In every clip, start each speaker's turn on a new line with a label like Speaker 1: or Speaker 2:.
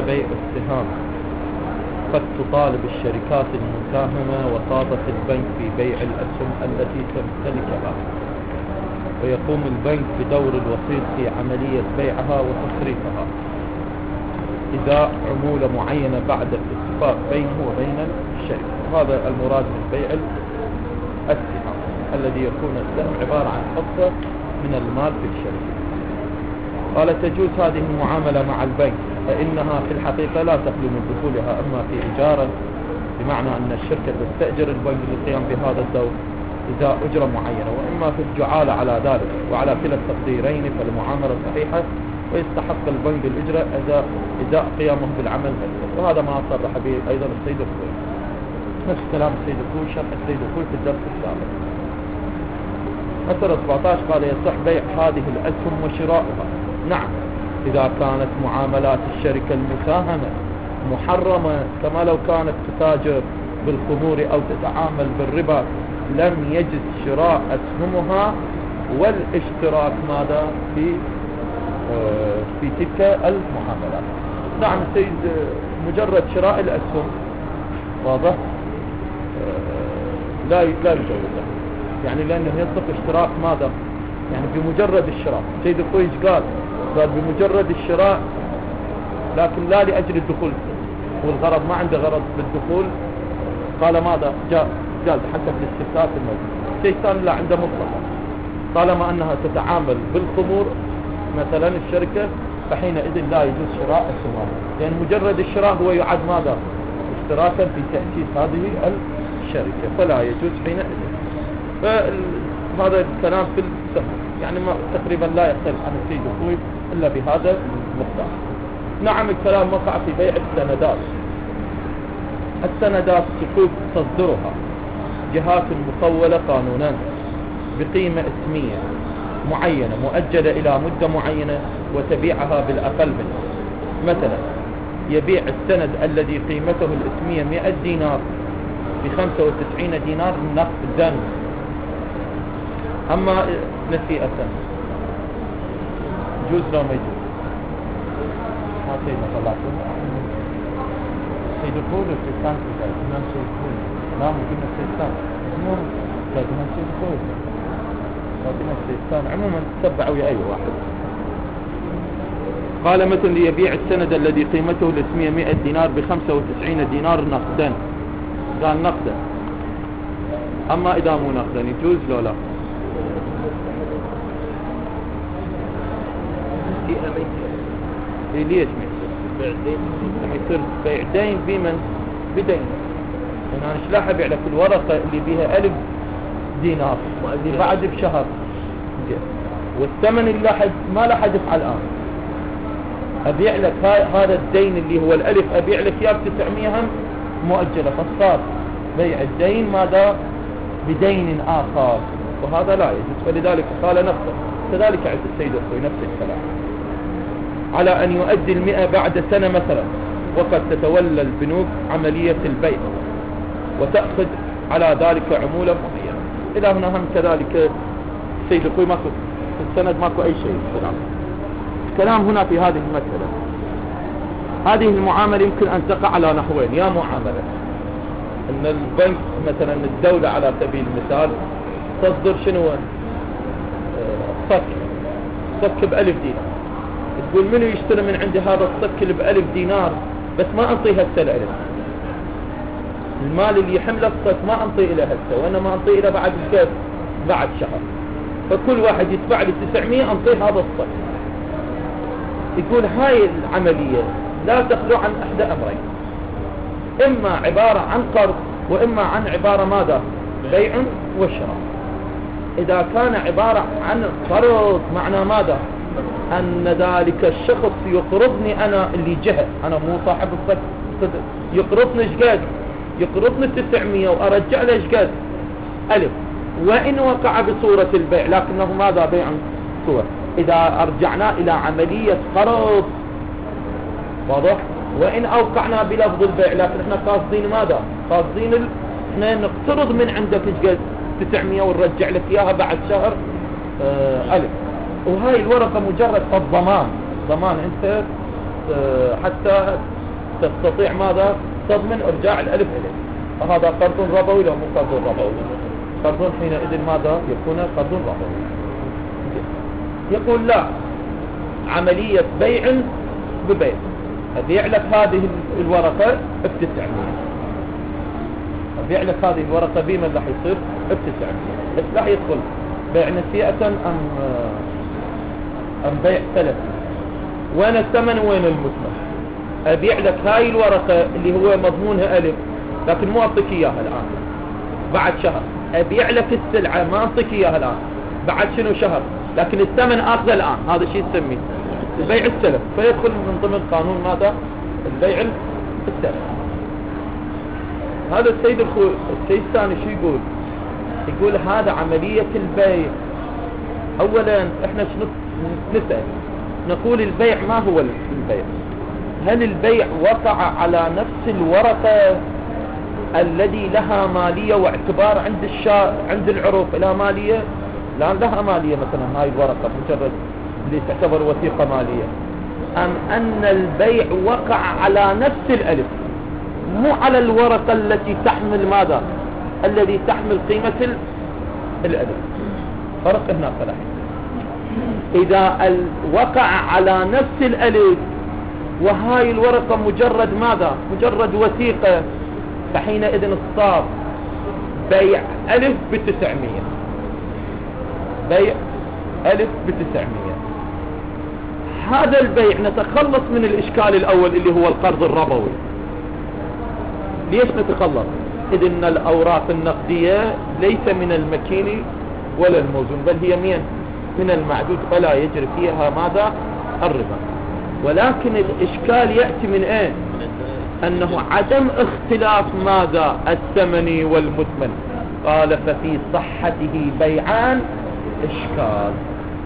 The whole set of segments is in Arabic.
Speaker 1: بيع السهام. قد تطالب الشركات المساهمة وساطة البنك في بيع الأسهم التي تمتلكها، ويقوم البنك بدور الوسيط في عملية بيعها وتصريفها إذا عمولة معينة بعد الاتفاق بينه وبين الشركة. وهذا المراد من بيع السهام، الذي يكون السهم عبارة عن حصة من المال في الشركة. قال تجوز هذه المعاملة مع البنك، فإنها في الحقيقة لا تخلو من دخولها إما في إيجارا، بمعنى أن الشركة تستأجر البنك للقيام بهذا الدور إذا أجرة معينة، وإما في الجعالة على ذلك. وعلى كلا التقديرين فالمعاملة صحيحة، ويستحق البنك الإجرة إذا قيامه بالعمل نفسه. وهذا ما صرح به أيضا السيد الخوي، نفس كلام السيد الخوي، شرح السيد الخوي في الدرس السابق. مسألة 17 قال يصح بيع هذه الأسهم وشراؤها. نعم، إذا كانت معاملات الشركة المساهمة محرمة، كما لو كانت تتاجر بالخمور أو تتعامل بالربا، لم يجز شراء أسهمها والاشتراك ماذا في تلك المعاملات. نعم سيد، مجرد شراء الأسهم واضح لا يجوز، يعني لأنه يصدق اشتراك ماذا، يعني بمجرد الشراء. سيد الخويج قال بمجرد الشراء، لكن لا لأجل الدخول، والغرض ما عنده غرض بالدخول. قال ماذا جاز حتى في الاستفتاء الموجود. شيء ثاني لا عنده مطلقا، طالما أنها تتعامل بالخمور مثلا الشركة، فحينئذ لا يجوز شراء السهام، لأن مجرد الشراء هو يعد ماذا اشتراكا في تأسيس هذه الشركة، فلا يجوز حينئذ. فهذا الكلام في السهم، يعني ما تقريبا لا يختلف عن السيد الخوي إلا بهذا المقدار. نعم الكلام وقع في بيع السندات. السندات صكوك تصدرها جهات مطولة قانونا بقيمة اسمية معينة مؤجلة إلى مدة معينة، وتبيعها بالأقل منه. مثلا يبيع السند الذي قيمته الاسمية 100 دينار ب95 دينار نقدا. أما نسيئة يجوز لو ما يجوز؟ ما سيدنا طلعتون سيد الخول السيستان في ذلك إمام سيد الخول، لا ممكن السيستان لكن سيد الخول، لكن السيستان عموما تتبعوا يا أي واحد. قال مثل يبيع السند الذي قيمته الاسمية 100 دينار ب95 دينار نقدا، قال نقدا. أما إذا مو نقدا يجوز لو لا؟ ليش ما يصير بيع دين بمن بدين؟ أنا شلاح أبيع لك الورقة اللي بيها 1000 دينار اللي بعد بشهر، والثمن اللي ما لا حدفع الآن، أبيع لك هذا الدين اللي هو 1000 أبيع لك إياه ب900 هم مؤجلة، فصار بيع الدين ماذا بدين آخر، وهذا لا يجوز. فلذلك قال نفسه كذلك عند السيد الخوي نفس الكلام، على أن يؤدي 100 بعد سنة مثلا، وقد تتولى البنوك عملية البيع وتأخذ على ذلك عمولة معينة. إلى هنا هم كذلك السيد الخوي ماكو في السند ماكو أي شيء. الكلام هنا في هذه المسألة، هذه المعاملة يمكن أن تقع على نحوين. يا معاملة أن البنك مثلا الدولة على سبيل المثال تصدر شنو صك ب1000 دينار، تقول منو يشتري من عندي هذا الصك اللي ب1000 دينار، بس ما أنطيه هسه العلم، المال اللي يحمله الصك ما أنطيه إلى هسه، وإنما أنطيه إلى بعد شهر، فكل واحد يدفع لي 900 أنطيه هذا الصك. يقول هاي العملية لا تخلو عن إحدى أمرين، إما عبارة عن قرض، وإما عن عبارة ماذا بيع وشراء. إذا كان عبارة عن قرض معنى ماذا أن ذلك الشخص يقرضني أنا اللي جهة، أنا مو صاحب الصك، يقرضني شقد، يقرضني 900 وأرجع له شقد 1000، وإن وقع بصورة البيع لكنه ماذا بيع صورة. إذا أرجعنا إلى عملية قرض واضح، وإن أوقعنا بلفظ البيع لكن احنا قاصدين ماذا، قاصدين احنا نقترض من عندك شقد 900 ونرجع لك إياها بعد شهر 1000، وهاي الورقة مجرد الضمان، ضمان أنت حتى تستطيع ماذا تضمن ارجاع الالف اليه. فهذا قرض ربوي لو مو قرض ربوي. قرض حينئذ ماذا يكون قرض ربوي. يقول لا، عملية بيع ببيع، أبيع لك هذه الورقة ب900، أبيع لك هذه الورقة بما راح يصير ب900. بس راح يدخل بيع نسيئة أم بيع سلف؟ وين الثمن وين المثمن؟ أبيع لك هاي الورقة اللي هو مضمونها ألف لكن مو أعطيك إياها الآن، بعد شهر. أبيع لك السلعة ما أعطيك إياها الآن، بعد شنو شهر، لكن الثمن أخذه الآن. هذا شيء يسميه البيع السلف، فيدخل من ضمن قانون ماذا؟ البيع السلف. هذا السيد السيد الثاني شو يقول؟ يقول هذا عملية البيع. أولا احنا شنو نسأل؟ نقول البيع ما هو البيع؟ هل البيع وقع على نفس الورقة الذي لها مالية واعتبار عند العرف لها مالية؟ لا لها مالية، مثلا هاي الورقة مجرد اللي تعتبر وثيقة مالية. أم أن البيع وقع على نفس الألف، مو على الورقة التي تحمل ماذا؟ الذي تحمل قيمة الألف. فرق هنا صراحة. إذا وقع على نفس الألف وهاي الورقة مجرد ماذا؟ مجرد وثيقة، فحينئذ صار بيع ألف ب900، بيع ألف ب900. هذا البيع نتخلص من الإشكال الأول اللي هو القرض الربوي. ليش نتخلص؟ إذ إن الأوراق النقدية ليس من المكين ولا الموزون، بل هي من المعدود، فلا يجري فيها ماذا؟ الربا. ولكن الإشكال يأتي من ايه؟ أنه عدم اختلاف ماذا؟ الثمن والمثمن. قال ففي صحته بيعان إشكال.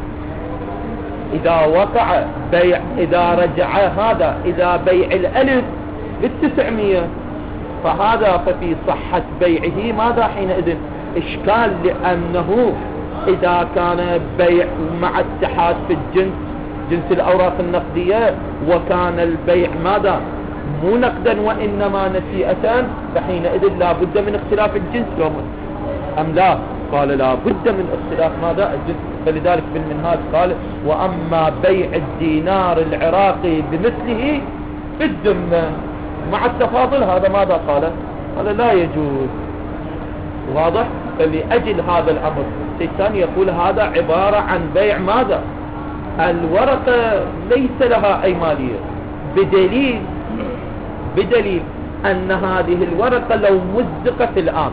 Speaker 1: إذا وقع بيع، إذا رجع هذا، إذا بيع الألف ب900، فهذا ففي صحة بيعه ماذا حينئذ؟ إشكال، لأنه إذا كان بيع مع اتحاد في الجنس، جنس الأوراق النقدية، وكان البيع ماذا؟ مو نقدا وإنما نسيئة، فحينئذ لا بد من اختلاف الجنس أم لا؟ قال لا بد من اختلاف ماذا؟ الجنس. فلذلك بالمنهاج قال وأما بيع الدينار العراقي بمثله بالذمة مع التفاضل، هذا ماذا قال؟ قال لا يجوز. واضح؟ فلأجل هذا الأمر الثاني يقول هذا عبارة عن بيع ماذا؟ الورقة ليس لها أي مالية، بدليل أن هذه الورقة لو مزقت الآن،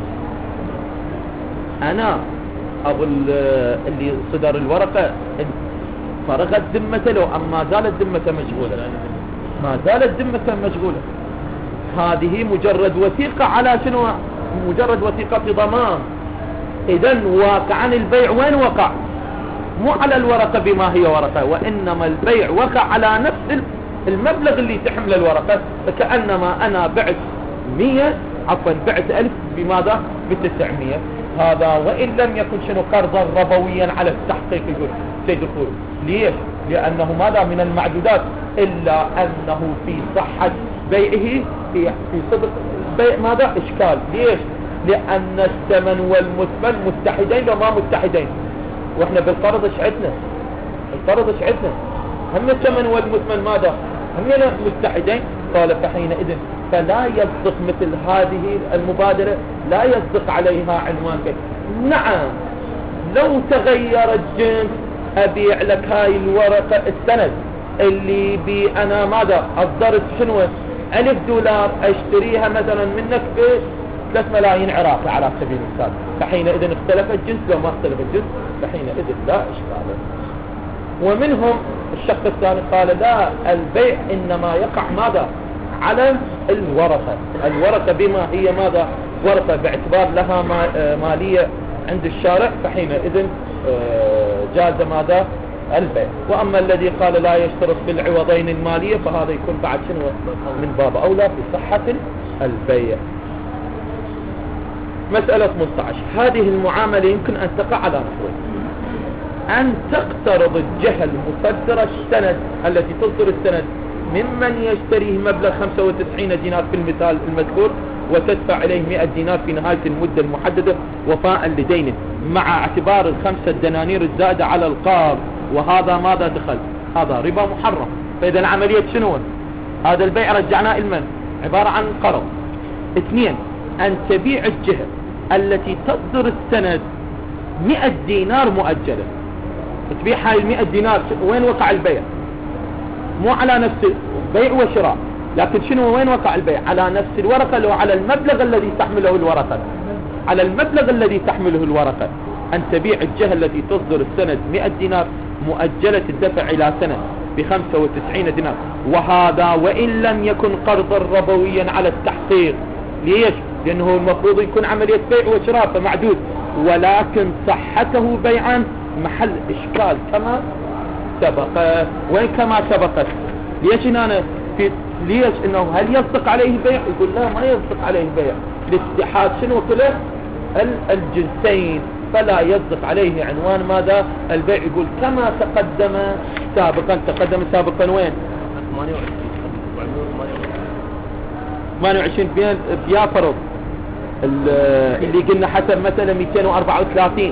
Speaker 1: أنا أبو اللي صدر الورقة فرغت ذمته لو أما زالت ذمته مشغولة، ما زالت ذمته مشغولة. هذه مجرد وثيقة على شنو؟ مجرد وثيقة في ضمان. إذن واقعا البيع وين وقع؟ مو على الورقة بما هي ورقة، وإنما البيع وقع على نفس المبلغ اللي تحمل الورقة. فكأنما أنا بعت 100، عفوا بعت 1000 بماذا؟ ب900. هذا وإن لم يكن شنو قرضا ربويا على التحقيق. يقول سيد الخوي ليش؟ لأنه ماذا من المعدودات، إلا أنه في صحة بيعه في صدق بيع ماذا؟ إشكال. ليش؟ لأن الثمن والمثمن متحدين وما متحدين. وإحنا بالقرض ايش عندنا؟ القرض ايش عندنا؟ هم الثمن والمثمن ماذا؟ هم متحدين. قال فحينئذ فلا يصدق مثل هذه المبادرة، لا يصدق عليها عنوان بيع. نعم لو تغير الجنس، أبيع لك هاي الورقة السند اللي بي أنا ماذا أصدرت شنو $1000 أشتريها مثلا منك ب3 ملايين عراقي على سبيل المثال، فحينئذ اختلف الجنس. لو ما اختلف الجنس فحينئذ لا إشكال. ومنهم الشق الثاني قال لا، البيع إنما يقع ماذا؟ على الورقة بما هي ماذا؟ ورقة باعتبار لها مالية عند الشارع، فحينئذ جاز ماذا؟ البيع. وأما الذي قال لا يشترط بالعوضين المالية، فهذا يكون بعد شنو من باب أولى في صحة البيع. مسألة 18. هذه المعاملة يمكن أن تقع على نحوين: أن تقترض الجهة المصدرة السند التي تصدر السند ممن يشتريه مبلغ 95 دينار في المثال المذكور، وتدفع إليه 100 دينار في نهاية المدة المحددة وفاء لدينه مع اعتبار ال5 دنانير الزائدة على القرض. وهذا ماذا دخل؟ هذا ربا محرم. فإذا العملية شنو؟ هذا البيع رجعناه المن عبارة عن قرض. 2 أن تبيع الجهة التي تصدر السند 100 دينار مؤجلة. تبيع هاي 100 دينار، وين وقع البيع؟ مو على نفس بيع وشراء، لكن شنو وين وقع البيع؟ على نفس الورقة لو على المبلغ الذي تحمله الورقة، على المبلغ الذي تحمله الورقة. أن تبيع الجهة التي تصدر السند 100 دينار مؤجلة الدفع إلى سنة ب95 دينار، وهذا وإن لم يكن قرضا ربويا على التحقيق. ليش؟ لأنه المفروض يكون عملية بيع وشراء فمعدود، ولكن صحته بيعا محل إشكال كما سبق. وين كما سبقت؟ ليش هنا ليش انه هل يصدق عليه بيع؟ يقول لا ما يصدق عليه بيع، الاتحاد شنو كله الجنسين، فلا يصدق عليه عنوان ماذا؟ البيع. يقول كما تقدم سابقا. تقدم سابقا وين؟ 28 بيا فرض اللي قلنا حسب مثلا 234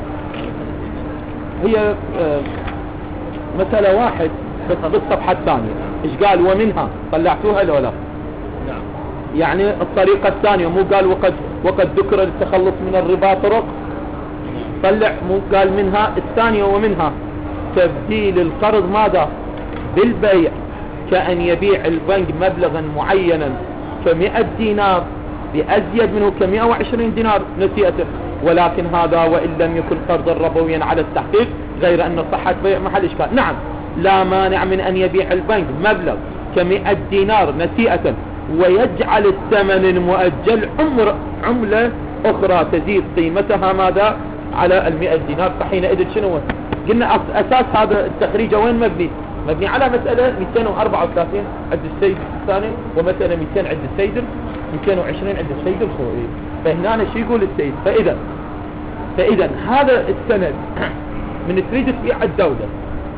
Speaker 1: هي مثلا واحد بالصفحة الثانية. ايش قال؟ ومنها طلعتوها لو لا؟
Speaker 2: نعم.
Speaker 1: يعني الطريقة الثانية، مو قال وقد ذكر التخلص من الربا طرق؟ طلع، مو قال منها الثانية ومنها تبديل القرض ماذا؟ بالبيع، كأن يبيع البنك مبلغا معينا ك100 دينار بأزيد منه ك120 دينار نسيئته، ولكن هذا وإن لم يكن قرضا ربويا على التحقيق، غير أن صحة بيع محل إشكال. نعم، لا مانع من أن يبيع البنك مبلغ ك100 دينار نسيئة ويجعل الثمن المؤجل عملة أخرى تزيد قيمتها ماذا؟ على 100 دينار. فحينئذ شنو قلنا أساس هذا التخريج وين مبني؟ مبني على مسألة 234 عند السيد الثاني، ومسألة 200 عند السيد، 220 عند السيد الخوئي. فهنا شو يقول السيد؟ فإذا هذا السند من تريد تبيع الدولة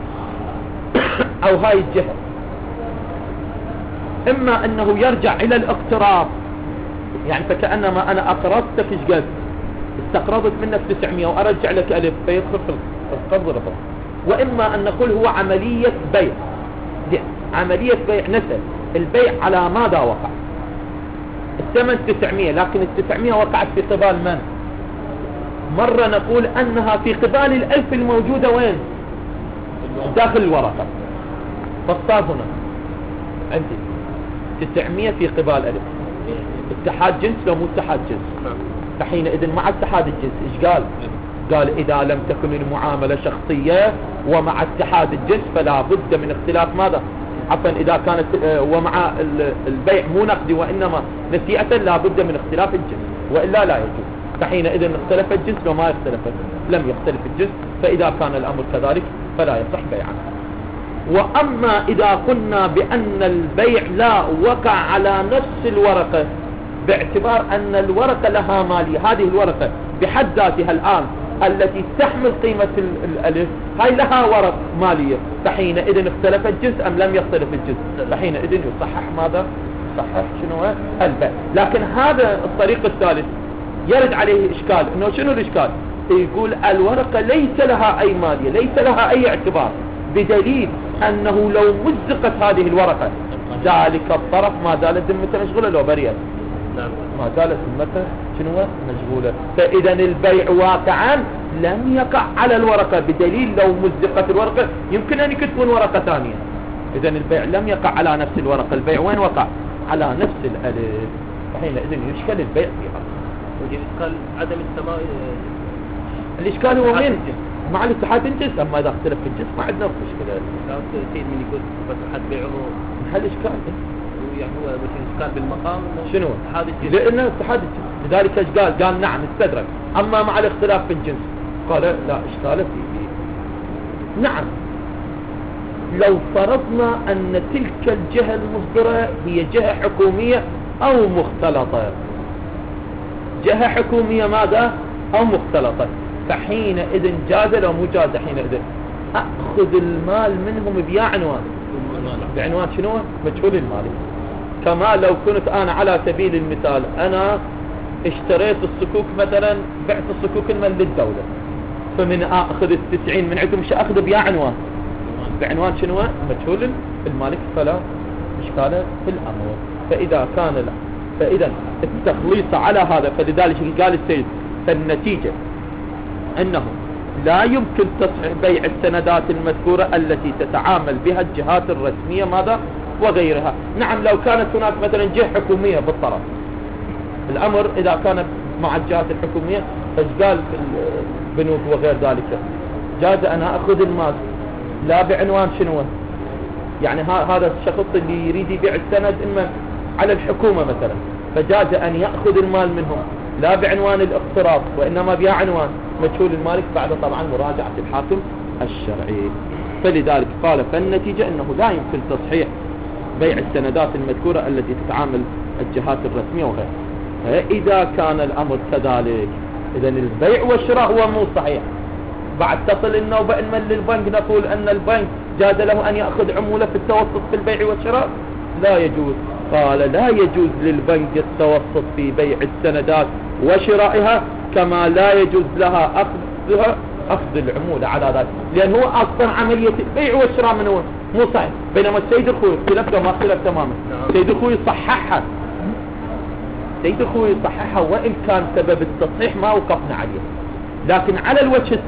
Speaker 1: أو هاي الجهة، إما أنه يرجع إلى الاقتراض، يعني فكأنما أنا أقرضتك إيش قد؟ استقرضت منك 900 وأرجع لك 1000 فيدخل في القرض ربا. وإما أن نقول هو عملية بيع. عملية بيع، نسأل البيع على ماذا وقع؟ الثمن 900، لكن 900 وقعت في قبال من؟ مرة نقول أنها في قبال 1000 الموجودة وين؟ داخل الورقة. فالصار هنا عندي 900 في قبال 1000. اتحاد جنس لو مو اتحاد جنس؟ فحينئذ مع اتحاد الجنس ايش قال؟ قال إذا لم تكن المعاملة شخصية ومع اتحاد الجنس فلا بد من اختلاف ماذا؟ عفوا إذا كانت ومع البيع مو نقدي وإنما نسيئة لا بد من اختلاف الجنس، وإلا لا يجوز. فحينئذ اختلف الجنس، لو ما اختلف لم يختلف الجنس، فإذا كان الأمر كذلك فلا يصح بيعا. وأما إذا قلنا بأن البيع لا وقع على نفس الورقة باعتبار أن الورقة لها مالية، هذه الورقة بحد ذاتها الآن التي تحمل قيمة الألف هاي لها ورق مالية، فحينئذ اختلف الجنس أم لم يختلف الجنس؟ فحينئذ يصحح ماذا؟ يصحح شنو البيع. لكن هذا الطريق الثالث يرد عليه إشكال، إنه شنو الإشكال؟ يقول الورقة ليس لها أي مالية، ليس لها أي اعتبار، بدليل أنه لو مزقت هذه الورقة ذلك الطرف ما زالت ذمته مشغولة لو بريئة، ما زالت ذمته شنو مشغولة. فإذا البيع واقعا لم يقع على الورقة، بدليل لو مزقت الورقة يمكن أن يكتبون ورقة ثانية. إذا البيع لم يقع على نفس الورقة، البيع وين وقع؟ على نفس الألف، فحينئذ يشكل البيع فيها.
Speaker 2: والإشكال عدم السماء.
Speaker 1: الإشكال هو من؟ مع الاتحاد الجنس، أما إذا اختلف في الجنس ما عندنا مشكلة.
Speaker 2: سيد من يقول بس حد بيعه
Speaker 1: محل إشكال،
Speaker 2: يعني هو بس إشكال بالمقام
Speaker 1: شنو؟
Speaker 2: اتحاد الجنس،
Speaker 1: لأنه اتحاد الجنس، لذلك إيش قال نعم استدرك. أما مع الاختلاف في الجنس قال لا إشكال فيه. نعم، لو فرضنا أن تلك الجهة المصدرة هي جهة حكومية أو مختلطة، جهة حكومية ماذا؟ أو مختلطة، فحينئذ جاز لو مو جاز؟ حينئذ أخذ المال منهم بيا عنوان بعنوان شنو؟ مجهول المالك. كما لو كنت أنا على سبيل المثال أنا اشتريت الصكوك مثلا، بعت الصكوك المال للدولة، فمن أخذ 90 من عندهم مش أخذ بيا عنوان، بعنوان شنو؟ مجهول المالك، فلا إشكال في الأمر. فإذا التخليص على هذا، فلذلك قال السيد فالنتيجة أنه لا يمكن تصحيح بيع السندات المذكورة التي تتعامل بها الجهات الرسمية ماذا وغيرها. نعم لو كانت هناك مثلا جهة حكومية بالطرف، الأمر إذا كان مع الجهات الحكومية فقال في البنوك وغير ذلك جاز أن أخذ المال لا بعنوان شنو، يعني هذا الشخص اللي يريد يبيع السند إما على الحكومة مثلا، فجاز أن يأخذ المال منهم لا بعنوان الاقتراض وإنما بعنوان مجهول المالك بعد طبعا مراجعة الحاكم الشرعي. فلذلك قال فالنتيجة أنه لا يمكن تصحيح بيع السندات المذكورة التي تتعامل الجهات الرسمية وغيرها. فإذا كان الأمر كذلك إذن البيع والشراء هو مو صحيح. بعد تصل النوبة إنما للبنك نقول أن البنك جاز له أن يأخذ عمولة في التوسط في البيع والشراء؟ لا يجوز. قال لا يجوز للبنك التوسط في بيع السندات وشرائها، كما لا يجوز لها أخذ العمولة على ذلك، لأن هو أصلا عملية البيع والشراء من هو مو صحيح. بينما السيد الخوي اختلفته ما اختلف تماما، السيد الخوي صححها، السيد الخوي صححها وإن كان سبب التصحيح ما وقفنا عليه. لكن على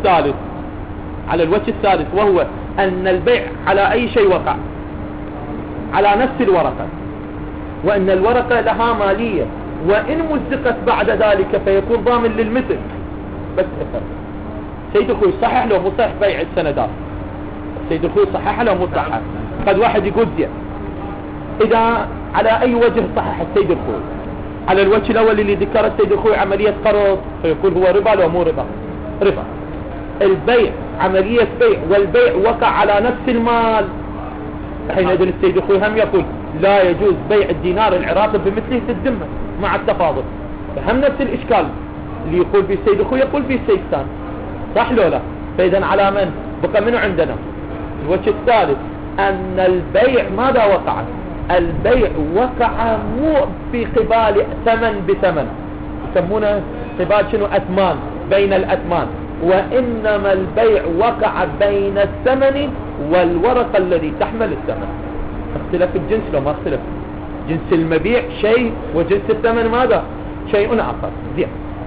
Speaker 1: الوجه الثالث وهو أن البيع على أي شيء وقع على نفس الورقة، وأن الورقة لها مالية، وإن مزقت بعد ذلك فيكون ضامن للمثل. بس أفر سيد أخوي صحح لو مو صحح بيع السندات، سيد أخوي صحح لو مو صحح. قد واحد يقول زين إذا على أي وجه صحح السيد أخوي، على الوجه الأول اللي ذكر السيد أخوي عملية قرض فيكون هو ربا لو مو ربا. البيع عملية بيع والبيع وقع على نفس المال، حينئذ السيد أخوي هم يقول لا يجوز بيع الدينار العراقي بمثله في الذمة مع التفاضل. فهم نفس الإشكال اللي يقول به السيد أخوي يقول به السيد ثاني، صح لو لا؟ فإذا على من بقى منه عندنا الوجه الثالث أن البيع ماذا وقع؟ البيع وقع مو في قبال ثمن بثمن، يسمونه قبال شنو؟ أثمان، بين الأثمان، وإنما البيع وقع بين الثمن والورقة الذي تحمل الثمن. اختلف الجنس لو ما اختلف، جنس المبيع شيء وجنس الثمن ماذا؟ شيء آخر. زين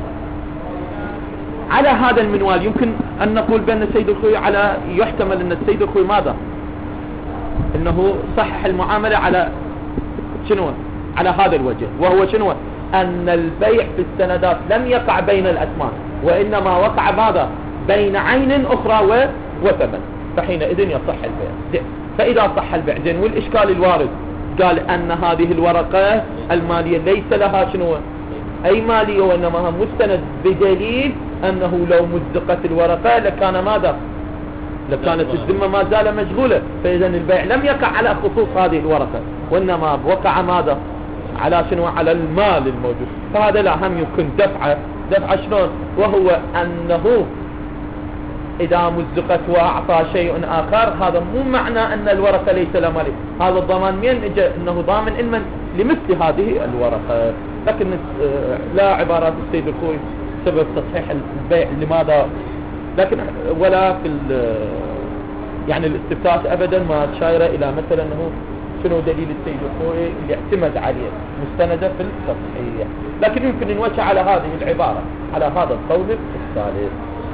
Speaker 1: على هذا المنوال يمكن أن نقول بأن السيد الخوي على يحتمل أن السيد الخوي ماذا؟ أنه صحح المعاملة على شنو؟ على هذا الوجه، وهو شنو؟ أن البيع في السندات لم يقع بين الأثمان، وإنما وقع ماذا؟ بين عين أخرى وثمن، فحينئذ يصح البيع. زين فإذا صح البيع زين، والإشكال الوارد قال أن هذه الورقة المالية ليس لها شنو؟ أي مالية، وإنما مستند بدليل أنه لو مزقت الورقة لكان ماذا؟ لكانت الذمة ما زال مشغولة. فإذا البيع لم يقع على خصوص هذه الورقة، وإنما وقع ماذا؟ على شنو؟ على المال الموجود. فهذا لا هم يمكن دفع شلون؟ وهو أنه إذا مزقت وأعطى شيء آخر هذا مو معنى أن الورقة ليس لها مالي. هذا الضمان من إجا أنه ضامن إلما لمثل هذه الورقة. لكن لا عبارات السيد الخوي سبب تصحيح البيع لماذا، لكن ولا في يعني الاستفتاء أبدا ما شايرة إلى مثلا أنه شنو دليل السيد الخوي اللي اعتمد عليه مستندة في التصحيح. لكن يمكن نوجه على هذه العبارة على هذا القول الثالث.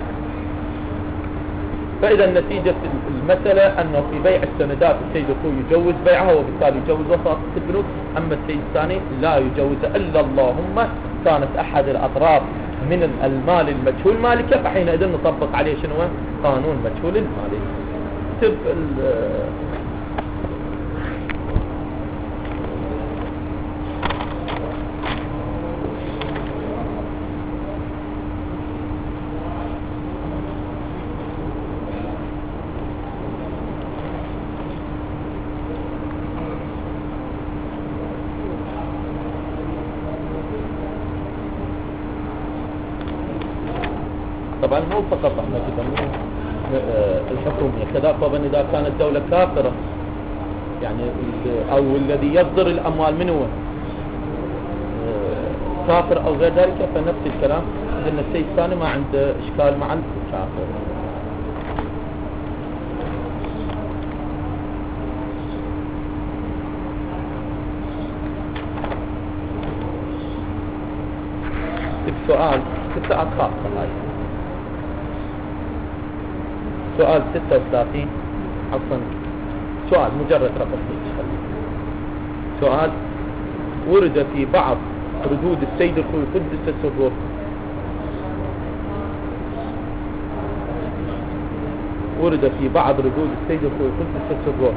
Speaker 1: فإذا نتيجة المسألة أنه في بيع السندات السيد الخوي يجوز بيعها وبالتالي يجوز وساطة البنوك، أما السيد الثاني لا يجوز إلا اللهم كانت أحد الأطراف من المال المجهول مالكه، فحينئذ نطبق عليه شنو؟ قانون مجهول المالك. طبعا مو فقط احنا كده الحكومية كذا، طبعا اذا كانت دولة كافرة يعني أو الذي يصدر الأموال من هو كافر أو غير ذلك، فنفس الكلام عندنا الشيء الثاني ما عنده إشكال مع الكافر. سؤال 6 خاصة هاي. سؤال 36 عفوا، سؤال مجرد رقم. سؤال: ورد في بعض ردود السيد الخوي قدس سره ورد في بعض ردود السيد الخوي قدس سره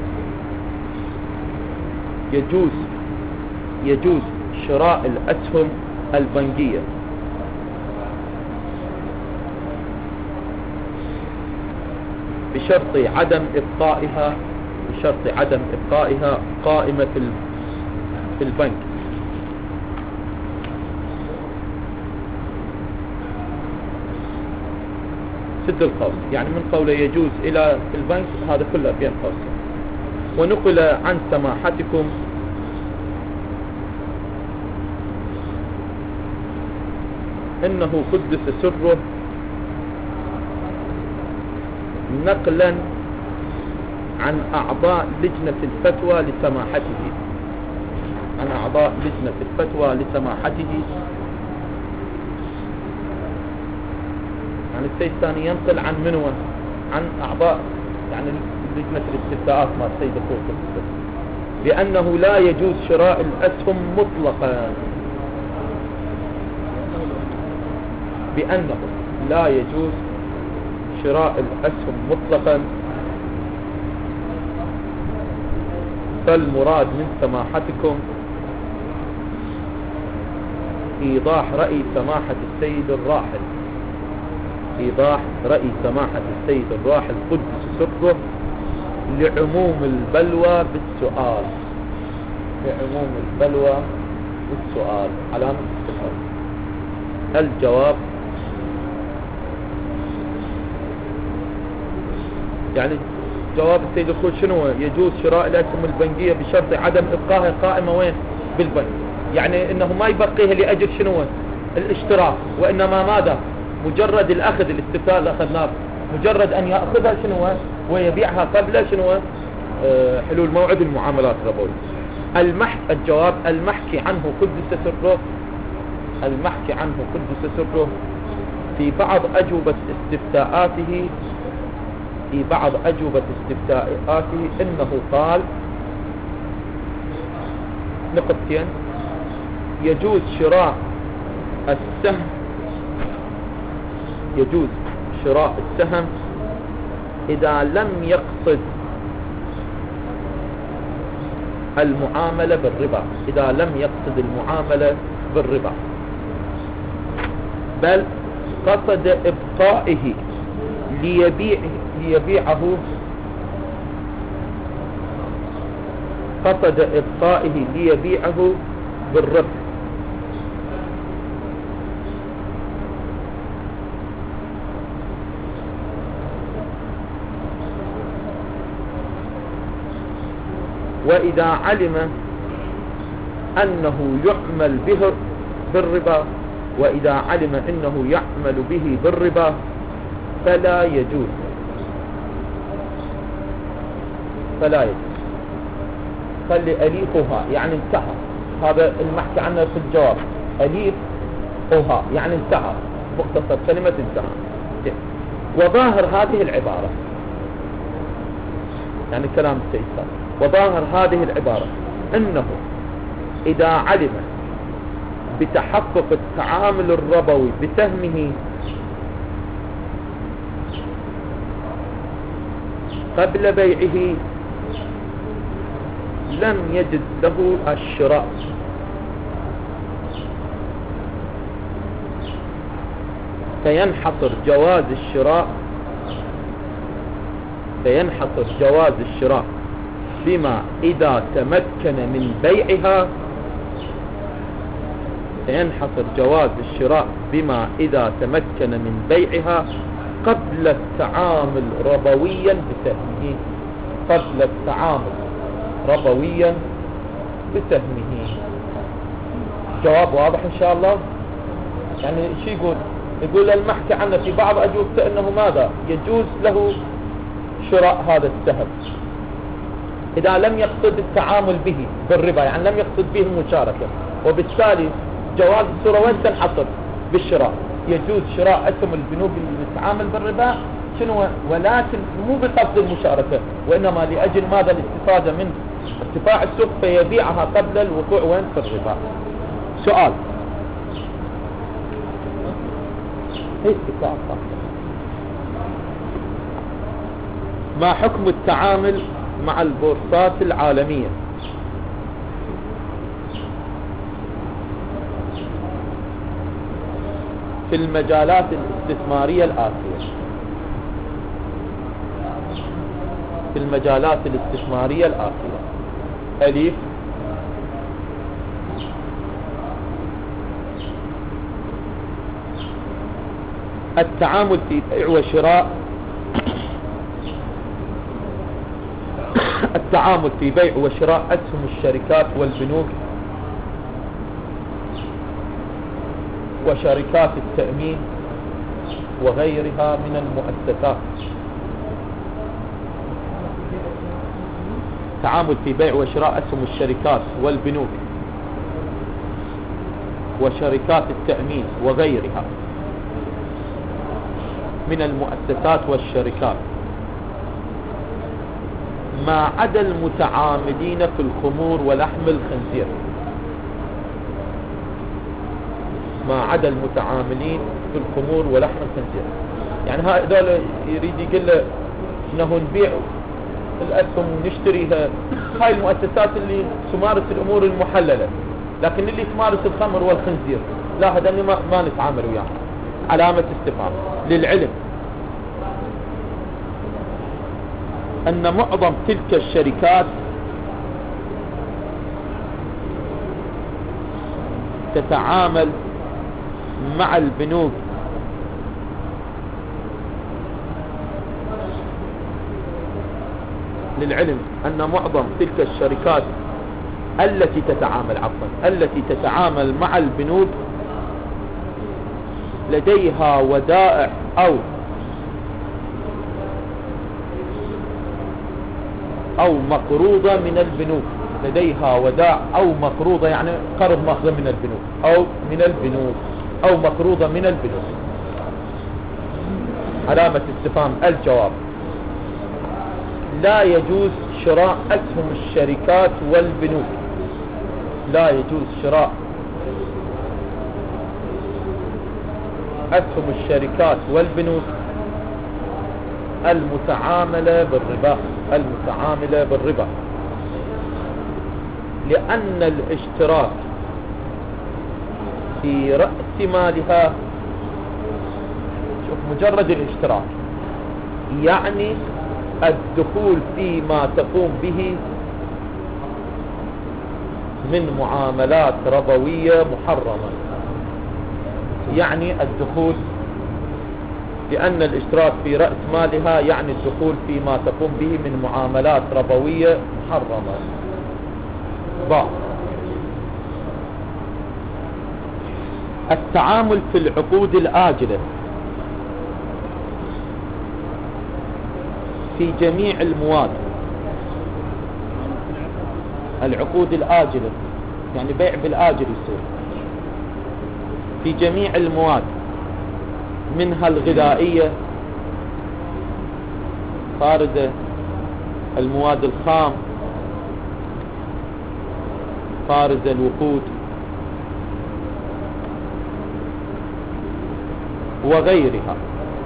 Speaker 1: يجوز شراء الأسهم البنكية بشرط عدم إبقائها قائمة في البنك. سد القول، يعني من قوله يجوز إلى البنك هذا كله بين قوسين. ونقل عن سماحتكم إنه قدس سره نقلا عن أعضاء لجنة الفتوى لسماحته يعني السيد الثاني ينقل عن منوى عن أعضاء يعني لجنة الاستفتاءات مع السيد الخوي بأنه لا يجوز شراء الأسهم مطلقا، فالمراد من سماحتكم إيضاح رأي سماحة السيد الراحل قدس سره لعموم البلوى بالسؤال. علامة استفهام. الجواب: يعني جواب السيد الخوي شنو؟ يجوز شراء الأسهم البنكية بشرط عدم إبقائها قائمة وين؟ بالبنك. يعني إنه ما يبقيها لأجل شنو؟ الاشتراك، وإنما ماذا؟ مجرد الأخذ، الاستفتاء اللي أخذناه، مجرد أن يأخذها شنو؟ ويبيعها قبل شنو؟ حلول موعد المعاملات الربوية. الجواب: المحكي عنه قدس سره في بعض أجوبة استفتاءاته إنه قال نقطتين: يجوز شراء السهم إذا لم يقصد المعاملة بالربا، بل قصد إبقائه ليبيعه بالربح. وإذا علم أنه يعمل به بالربا فلا يجوز. خلي أليفها يعني انتهى، هذا المحكي عنه في الجواب. أليفها يعني انتهى، مختصر كلمة انتهى. وظاهر هذه العبارة يعني كلام السيد، وظاهر هذه العبارة أنه إذا علم بتحقق التعامل الربوي بسهمه قبل بيعه لم يجد له الشراء، فينحصر جواز الشراء بما إذا تمكن من بيعها قبل التعامل ربويا بسهمه. ربويا بسهمه. جواب واضح إن شاء الله. يعني شو يقول المحكي عنه في بعض أجوبته أنه ماذا يجوز له شراء هذا السهم إذا لم يقصد التعامل به بالربا، يعني لم يقصد به المشاركة، وبالتالي جواز الصورة وين تنحصر؟ بالشراء. يجوز شراء أسهم البنوك اللي تتعامل بالربا شنو، ولكن مو بقصد المشاركة، وإنما لأجل ماذا؟ الاستفادة من ارتفاع السوق فيبيعها قبل الوقوع وين؟ في الربا. سؤال ما حكم التعامل مع البورصات العالمية في المجالات الاستثمارية الآتية؟ في المجالات الاستثمارية الآتية: ألف، التعامل في بيع وشراء التعامل في بيع وشراء أسهم الشركات والبنوك وشركات التأمين وغيرها من المؤسسات. تعامل في بيع وشراء أسهم الشركات والبنوك وشركات التأمين وغيرها من المؤسسات والشركات ما عدا المتعاملين في الخمور ولحم الخنزير. ما عدا المتعاملين في الخمور ولحم الخنزير، يعني هذول يريد يقول له انه نبيع الاسهم ونشتريها، هاي المؤسسات اللي تمارس الامور المحللة، لكن اللي تمارس الخمر والخنزير لا، هذا ما نتعامل وياه. علامة استفهام. للعلم أن معظم تلك الشركات تتعامل مع البنوك للعلم أن معظم تلك الشركات التي تتعامل مع البنوك لديها ودائع أو مقروضة من البنوك. لديها ودائع أو مقروضة، يعني قرض مأخذ من البنوك أو مقروضة من البنوك. علامة استفهام. الجواب: لا يجوز شراء أسهم الشركات والبنوك. لا يجوز شراء أسهم الشركات والبنوك المتعاملة بالربا، لأن الاشتراك في رأس مالها، شوف، مجرد الاشتراك يعني الدخول فيما تقوم به من معاملات ربوية محرمة. يعني الدخول، لأن الاشتراك في رأس مالها يعني الدخول فيما تقوم به من معاملات ربوية محرمة. التعامل في العقود الآجلة في جميع المواد. العقود الآجلة يعني بيع بالآجل يصير في جميع المواد، منها الغذائية خارجة، المواد الخام خارج الوقود، وغيرها،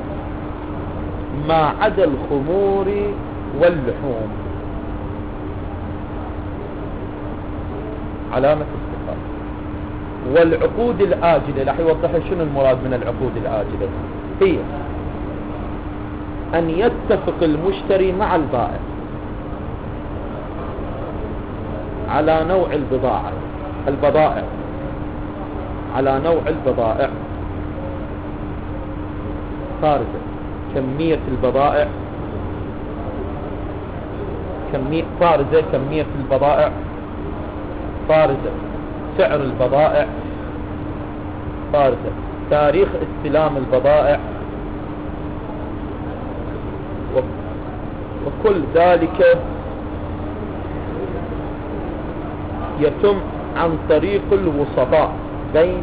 Speaker 1: ما عدا الخمور واللحوم. علامة استفهام. والعقود الآجلة راح يوضح شنو المراد من العقود الآجلة. هي أن يتفق المشتري مع البائع على نوع البضائع على نوع البضائع خارجة، كمية البضائع، فارزة كمية البضائع، فارزة سعر البضائع، فارزة تاريخ استلام البضائع، وكل ذلك يتم عن طريق الوسطاء بين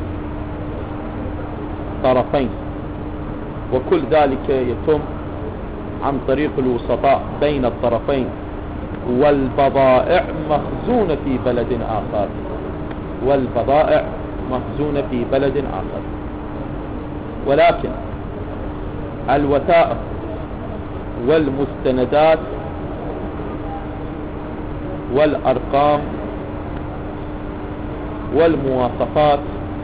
Speaker 1: الطرفين، وكل ذلك يتم عن طريق الوسطاء بين الطرفين، والبضائع مخزونة في بلد آخر، والبضائع مخزونة في بلد آخر. ولكن الوثائق والمستندات والأرقام والمواصفات،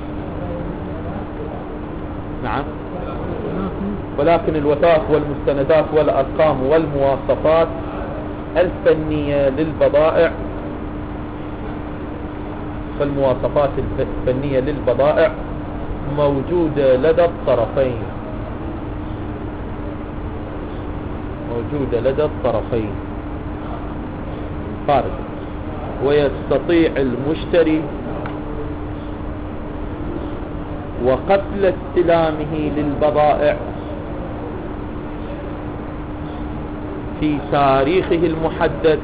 Speaker 1: نعم، ولكن الوثائق والمستندات والأرقام والمواصفات الفنية للبضائع، فالمواصفات الفنية للبضائع موجودة لدى الطرفين، موجودة لدى الطرفين خارج. ويستطيع المشتري وقبل استلامه للبضائع في تاريخه المحدد،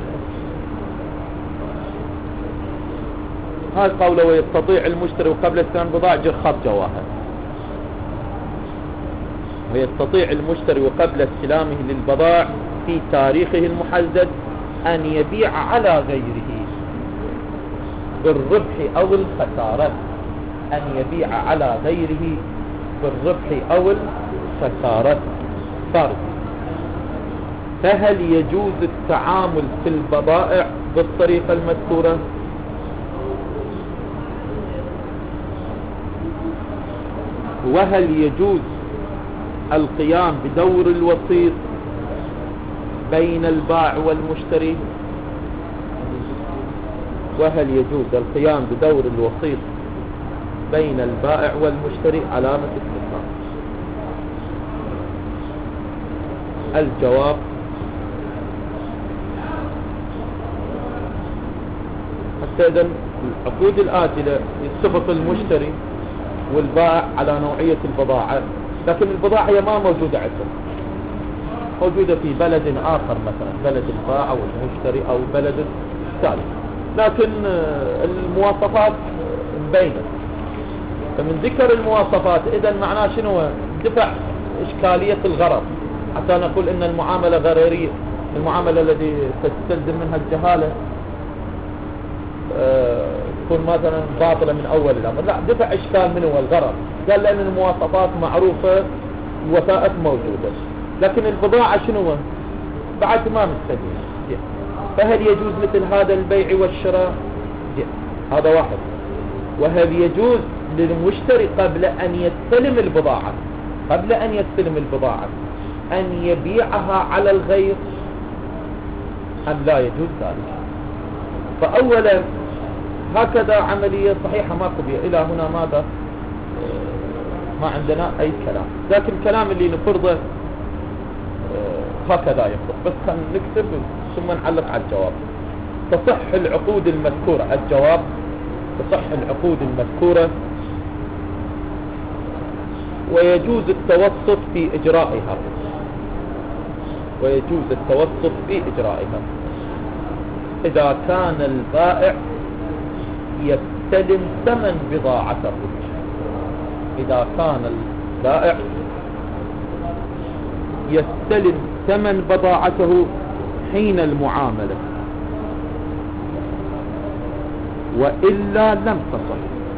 Speaker 1: هذا قوله ويستطيع المشتري وقبل استلام البضائع خط جواهر، ويستطيع المشتري وقبل استلامه للبضائع في تاريخه المحدد أن يبيع على غيره بالربح أو الخسارة، أن يبيع على غيره بالربح أو الخسارة. فرق. فهل يجوز التعامل في البضائع بالطريقة المذكورة؟ وهل يجوز القيام بدور الوسيط بين البائع والمشتري؟ وهل يجوز القيام بدور الوسيط بين البائع والمشتري؟ علامة استفهام. الجواب حتى إذن العقود الآجلة يتفق المشتري والبائع على نوعية البضاعة، لكن البضاعة هي ما موجودة عندهم، موجودة في بلد آخر، مثلا بلد البائع والمشتري أو بلد ثالث، لكن المواصفات مبينة. فمن ذكر المواصفات إذن معناه شنو؟ دفع إشكالية الغرض، حتى نقول إن المعاملة غريرية، المعاملة التي تستلزم منها الجهالة تكون مثلا باطلة من أول الأمر، لا، دفع إشكال من هو الغرض، قال لأن المواصفات معروفة، الوثائق موجودة، لكن البضاعة شنو؟ بعد ما مستدين. فهل يجوز مثل هذا البيع والشراء؟ هذا واحد. وهل يجوز للمشتري قبل أن يستلم البضاعة، قبل أن يستلم البضاعة أن يبيعها على الغير أم لا يجوز ذلك؟ فأولا هكذا عملية صحيحة ماكو بها إلى هنا، ماذا؟ ما عندنا أي كلام، لكن الكلام اللي نفرضه هكذا يفرض. بس خلينا نكتب ثم نعلق على الجواب. تصح العقود المذكورة، الجواب تصح العقود المذكورة ويجوز التوسط في إجرائها، ويجوز التوسط في إجرائها إذا كان البائع يستلم ثمن بضاعته، إذا كان البائع يستلم ثمن بضاعته حين المعاملة، وإلا لم تصح،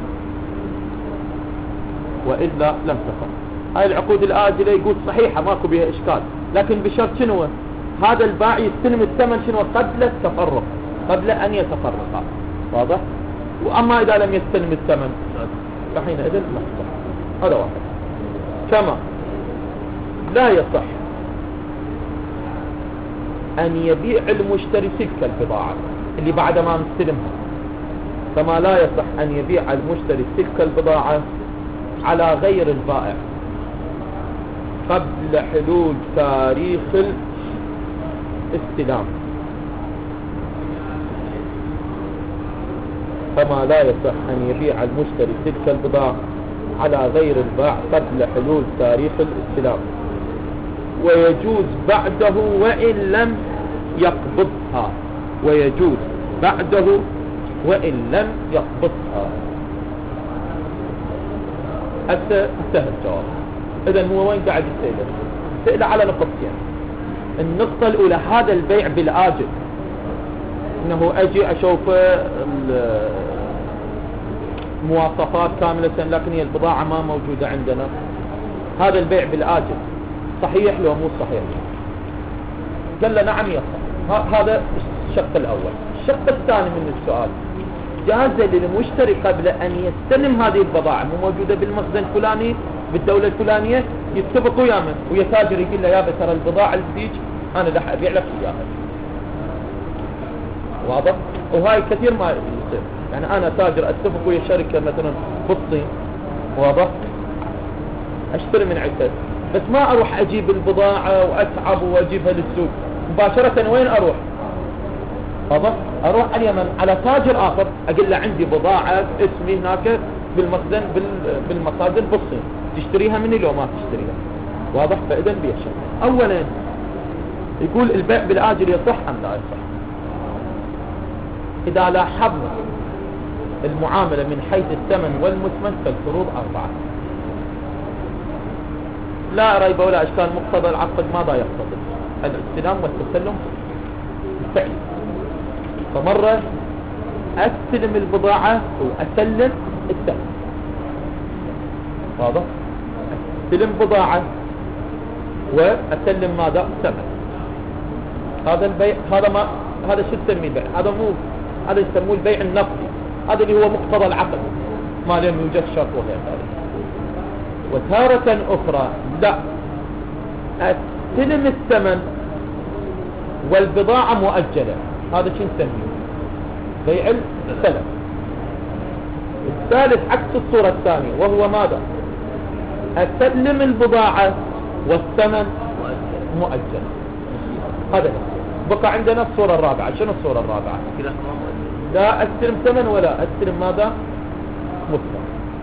Speaker 1: وإلا لم تصح. هاي العقود الآجلة يقول صحيحة ماكو بها إشكال، لكن بشرط شنو؟ هذا البائع يستلم الثمن شنو؟ قبل التفرق، قبل أن يتفرقا، واضح؟ وأما إذا لم يستلم الثمن فحينئذ لا تصح. هذا واحد. كما لا يصح أن يبيع المشتري تلك البضاعة اللي بعد ما مستلمها، كما لا يصح أن يبيع المشتري تلك البضاعة على غير البائع قبل حلول تاريخ الاستلام، كما لا يصح أن يبيع المشتري تلك البضاعة على غير الباع قبل حلول تاريخ الاستلام، ويجوز بعده وإن لم يقبضها، ويجوز بعده وإن لم يقبضها. حتى انتهى الجواب. إذن هو وين قاعد يسأله؟ سأله على نقطتين. النقطة الأولى هذا البيع بالآجل، إنه أجي أشوف المواصفات كاملة لكن هي البضاعة ما موجودة عندنا، هذا البيع بالآجل صحيح لو مو صحيح؟ قال له نعم يصح. هذا الشق الأول. الشق الثاني من السؤال، جاز للمشتري قبل أن يستلم هذه البضاعة مو موجودة بالمخزن الفلاني بالدولة الفلانية يتفقوا ويا تاجر يقول له يابا ترى البضاعة اللي تجيك أنا راح أبيع لك إياها. واضح؟ وهاي كثير ما يصير. يعني أنا تاجر أتفق ويا شركة مثلا بالصين، واضح؟ أشتري من عدة، بس ما أروح أجيب البضاعة وأتعب وأجيبها للسوق مباشرة. وين أروح؟ واضح؟ أروح اليمن على تاجر آخر أقول له عندي بضاعة اسمي هناك بالمخزن بالمخازن بالصين، تشتريها مني لو ما تشتريها. واضح؟ فإذا بيع شرط. أولا يقول البيع بالآجل يصح أم لا يصح؟ إذا لاحظنا المعاملة من حيث الثمن والمثمن فالفروض 4. لا ريب ولا إشكال، مقتضى العقد ماذا يقتضي؟ الاستلام والتسلم بالفعل. فمرة أستلم البضاعة وأسلم الثمن. واضح؟ أستلم بضاعة وأسلم ماذا؟ ثمن. هذا البيع هذا شو تسميه البيع؟ هذا يسموه البيع النقدي، هذا اللي هو مقتضى العقد ما لم يوجد شرط وغير ذلك. وتارة أخرى لا، أستلم الثمن والبضاعة مؤجلة، هذا شو نسميه؟ بيع السلم. الثالث عكس الصورة الثانية، وهو ماذا؟ أسلم البضاعة والثمن مؤجل. هذا بقى عندنا الصورة الرابعة. شنو الصورة الرابعة؟ لا أستلم ثمن ولا أستلم ماذا؟ مثمن.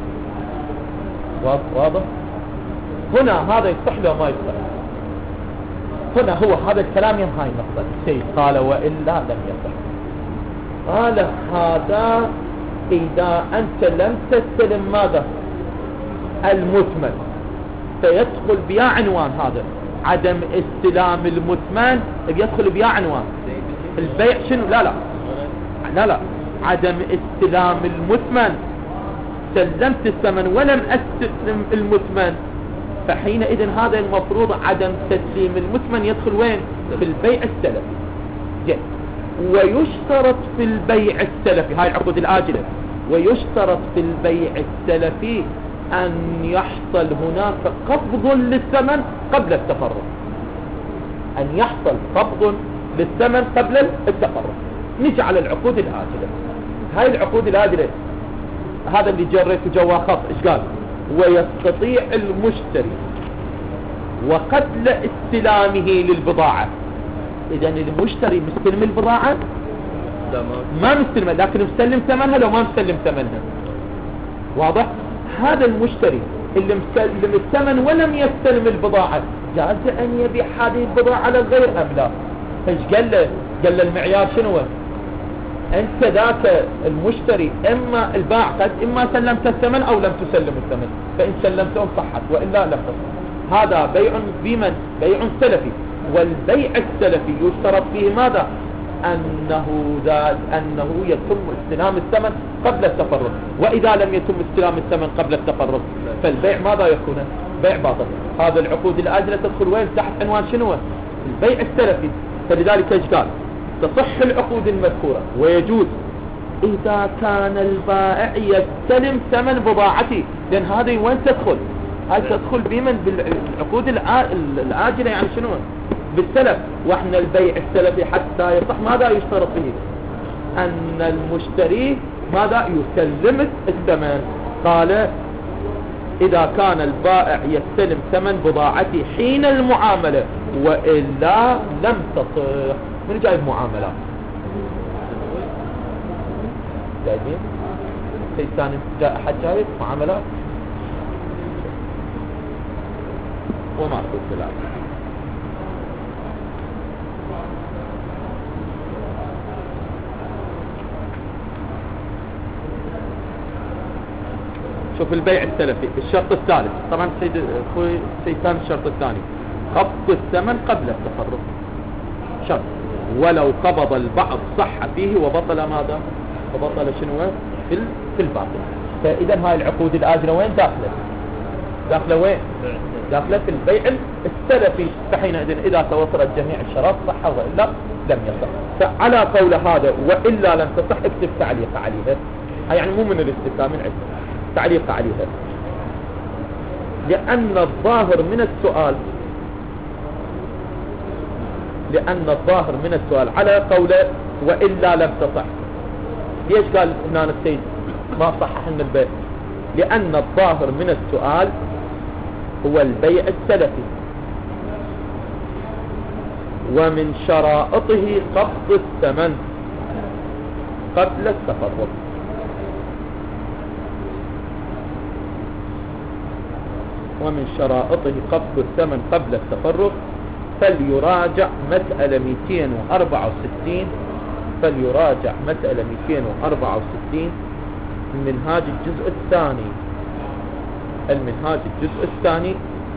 Speaker 1: واضح؟ هنا هذا يصح له ما يصح؟ هنا هو هذا الكلام ينهاي النقطة. السيد قال وإلا لم يصح. قال هذا إذا أنت لم تستلم ماذا؟ المثمن، فيدخل بيا عنوان هذا عدم استلام المثمن، يدخل بيا عنوان البيع شنو؟ لا عدم استلام المثمن. سلمت الثمن ولم استلم المثمن، فحينئذ هذا المفروض عدم تسليم المثمن يدخل وين؟ في البيع السلفي. جيد. ويشترط في البيع السلفي، هاي العقود الآجلة، ويشترط في البيع السلفي أن يحصل هناك قبض للثمن قبل التفرغ. أن يحصل قبض للثمن قبل التفرغ. نيجي على العقود الآجلة. هاي العقود الآجلة هذا اللي جريته جوا خط إيش قال؟ ويستطيع المشتري وقبل استلامه للبضاعة. إذا المشتري مستلم البضاعة ما مستلمها، لكن مستلم ثمنها لو ما مستلم ثمنها. واضح؟ هذا المشتري اللي مستلم الثمن ولم يستلم البضاعة جاز أن يبيع هذه البضاعة على الغير أم لا؟ ايش قال له؟ قال له المعيار شنو؟ انت ذاك المشتري اما الباع قد اما سلمت الثمن او لم تسلم الثمن، فان سلمته صحت والا لم تصح. هذا بيع بمن؟ بيع سلفي. والبيع السلفي يشترط فيه ماذا؟ انه يتم استلام الثمن قبل التفرغ، واذا لم يتم استلام الثمن قبل التفرغ فالبيع ماذا يكون؟ بيع باطل. هذا العقود الاجله تدخل وين؟ تحت عنوان شنو؟ البيع السلفي. فلذلك ايش قال؟ تصح العقود المذكورة ويجوز إذا كان البائع يستلم ثمن بضاعته. لأن هذه وين تدخل؟ هاي تدخل بمن؟ بالعقود الآجلة، يعني شنو؟ بالسلف. وإحنا البيع السلفي حتى يصح ماذا يشترط فيه؟ أن المشتري ماذا؟ يسلم الثمن. قال إذا كان البائع يستلم ثمن بضاعته حين المعاملة وإلا لم تصح. من جايب معاملات؟ جايبين شيء ثاني جاء أحد جايز معاملات وما أقول سلام. شوف البيع السلفي الشرط الثالث طبعا سيد اخوي سيدان الشرط الثاني قبض الثمن قبل التفرق شرط ولو قبض البعض صح فيه وبطل ماذا وبطل شنو في الباطل. فاذا هاي العقود الاجله وين داخله وين داخله في البيع السلفي. فحينئذ اذا توفرت جميع الشرائط صح والا لم يصح. فعلى قول هذا والا لم تصح اكتب تعليق عليها يعني مو من الاستفهام من عندنا تعليق عليها لأن الظاهر من السؤال على قوله وإلا لم تصح. ليش قال هنا السيد ما صحح لنا البيع؟ لأن الظاهر من السؤال هو البيع السلفي ومن شرائطه قبض الثمن قبل التفرق. ومن شرائطه قبض الثمن قبل التفرق فليراجع مسألة 264 المنهاج الجزء الثاني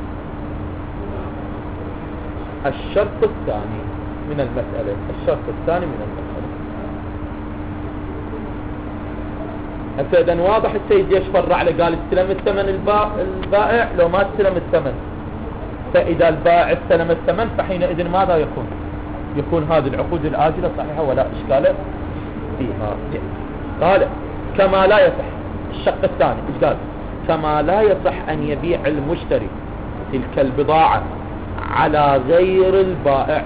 Speaker 1: الشرط الثاني من المسألة إذن واضح السيد ليش فرع له قال استلم الثمن البائع لو ما استلم الثمن. فإذا البائع استلم الثمن فحينئذ ماذا يكون هذه العقود الآجلة صحيحة ولا إشكال فيها. قال كما لا يصح الشق الثاني إيش قال كما لا يصح أن يبيع المشتري تلك البضاعة على غير البائع.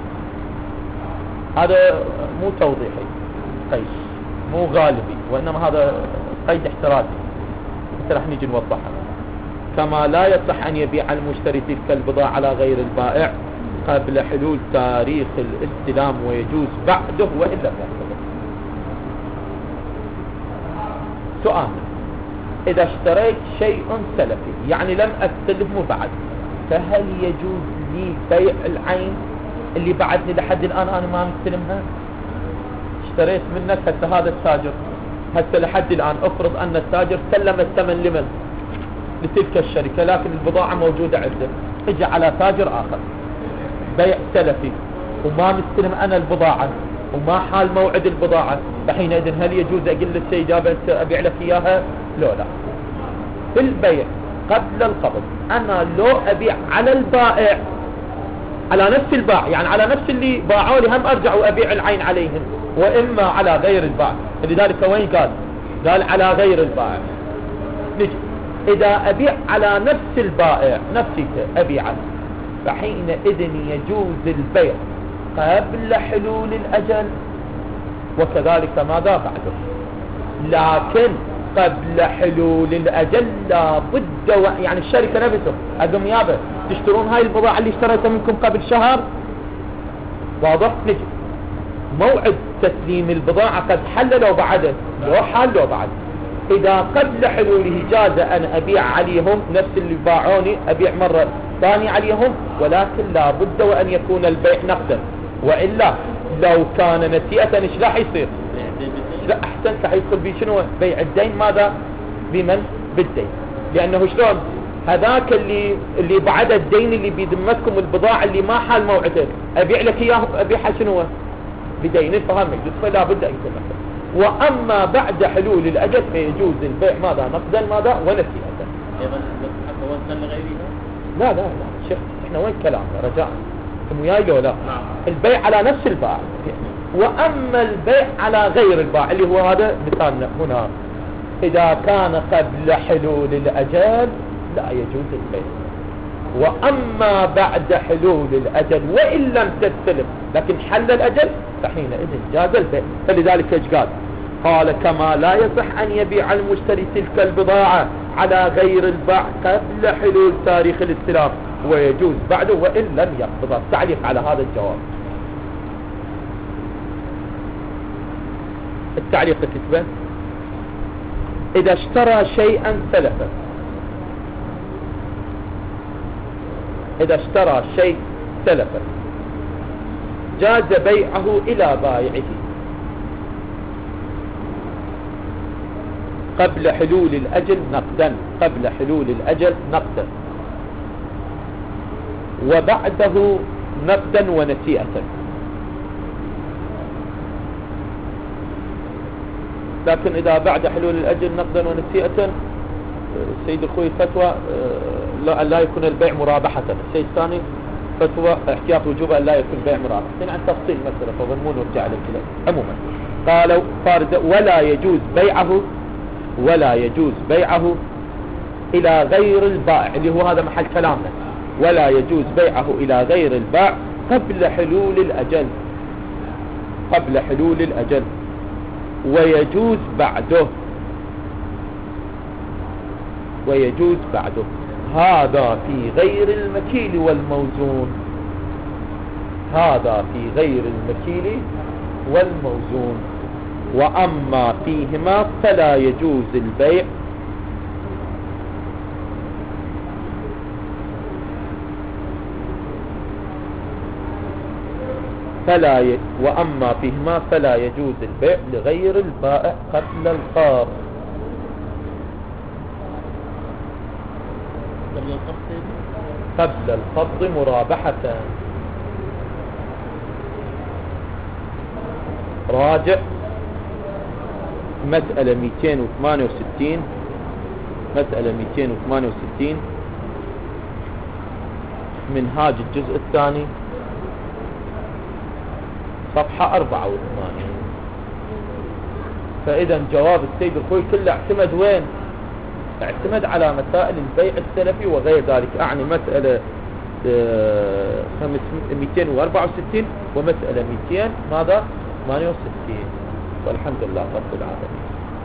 Speaker 1: هذا مو توضيحي قيس مو غالبي وإنما هذا قيد احترازي راح نيجي نوضحها. كما لا يصح أن يبيع المشتري تلك البضاعة على غير البائع قبل حلول تاريخ الاستلام ويجوز بعده وإن لم يحصل. سؤال إذا اشتريت شيء سلفي يعني لم أستلمه بعد فهل يجوز لي بيع العين اللي بعدني لحد الآن أنا ما مستلمها؟ اشتريت منك هسه هذا التاجر هسه لحد الآن افرض أن التاجر سلم الثمن لمن لتلك الشركة لكن البضاعة موجودة عنده اجى على تاجر آخر بيع سلفي وما مستلم أنا البضاعة وما حال موعد البضاعة فحينئذ هل يجوز أقول للسيد أبيع لك إياها؟ لا في البيع قبل القبض أنا لو أبيع على البائع على نفس الباع يعني على نفس اللي باعوا لي هم أرجع وأبيع العين عليهم وإما على غير البائع. لذلك وين قال على غير البائع. نجي إذا أبيع على نفس البائع نفسي أبيعه فحينئذ يجوز البيع قبل حلول الأجل وكذلك ماذا بعده. لكن قبل حلول الأجل لابد يعني الشركة نفسه أقوم يابا تشترون هاي البضاعة اللي اشتريتها منكم قبل شهر واضح. نجي موعد تسليم البضاعة قد حل لو بعده لو حال لو بعد. إذا قبل حلوله جاز أن أبيع عليهم نفس اللي باعوني أبيع مرة ثانية عليهم ولكن لا بد وأن يكون البيع نقدا وإلا لو كان نسيئة إيش راح يصير؟ لا أحسن راح يدخل بي شنو بيع الدين ماذا بمن بالدين لأنه شلون هذاك اللي بعد الدين اللي بيذمتكم البضاعة اللي ما حال موعده أبيع لك إياه أبيعها شنو بدين فهم يجوز فلا بد أن يكون نقدا. وأما بعد حلول الأجل فيجوز البيع ماذا نقدا ماذا ونسيئة. لا شيخ احنا وين كلامنا رجاء انتم وياي لو لا البيع على نفس البائع. وأما البيع على غير البائع اللي هو هذا مثالنا هنا إذا كان قبل حلول الأجل لا يجوز البيع. وأما بعد حلول الأجل وإن لم تستلم لكن حل الأجل فحينئذ جاز البيع. فلذلك ايش قال كما لا يصح أن يبيع المشتري تلك البضاعة على غير البائع قبل حلول تاريخ الاستلام ويجوز بعده وإن لم يقبض. تعليق على هذا الجواب التعليق كتبه إذا اشترى شيئا سلفا، إذا اشترى شيء سلفا جاز بيعه إلى بائعه قبل حلول الأجل نقدا، قبل حلول الأجل نقدا، وبعده نقدا ونسيئة. لكن إذا بعد حلول الأجل نقدا ونسيئة، السيد الخوي فتوى لا يكون البيع مرابحة. الشيء الثاني فتوى احتياط وجوب لا يكون بيع مرابحة. عن تفصيل مسألة فظنون ورجع للكلام. عموما قالوا فارد ولا يجوز بيعه، ولا يجوز بيعه إلى غير البائع، اللي هو هذا محل كلامنا، ولا يجوز بيعه إلى غير البائع قبل حلول الأجل، قبل حلول الأجل، ويجوز بعده، ويجوز بعده. هذا في غير المكيل والموزون، هذا في غير المكيل والموزون. وأما فيهما فلا يجوز البيع وأما فيهما فلا يجوز البيع لغير البائع قبل القبض. قبل القبض مرابحة. راجع مسألة 268، مسألة 268 منهاج الجزء الثاني صفحة 84. فإذا جواب السيد الخوي كله اعتمد وين؟ اعتمد على مسائل البيع السلفي وغير ذلك، أعني مسألة 264 ومسألة 200 ماذا 68. والحمد لله رب العالمين.